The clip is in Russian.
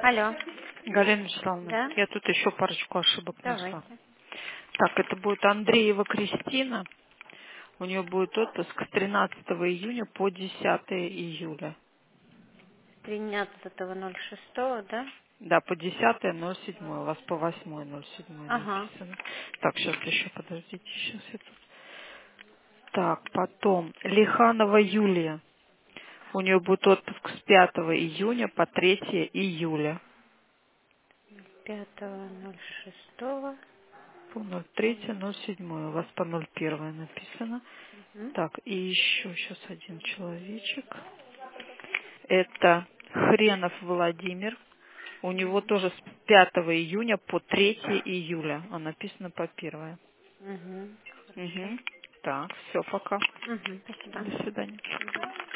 Алло. Галина Вячеславовна, Да? я тут еще парочку ошибок нашла. Давайте. Так, это будет Андреева Кристина. У нее будет отпуск с 13 июня по 10 июля. 13.06, да? Да, по 10.07. У вас по 8.07 Ага. написано. Так, сейчас еще, подождите, сейчас я тут. Так, потом Лиханова Юлия. У нее будет отпуск с 5 июня по 3 июля. 5.06. По 03.07. У вас по 01 написано. Угу. Так, и еще сейчас один человечек. Это Хренов Владимир. У него тоже с 5 июня по 3 июля. А написано по 1. Угу. Хорошо. Угу. Так, все, пока. Угу. Спасибо. До свидания. Угу.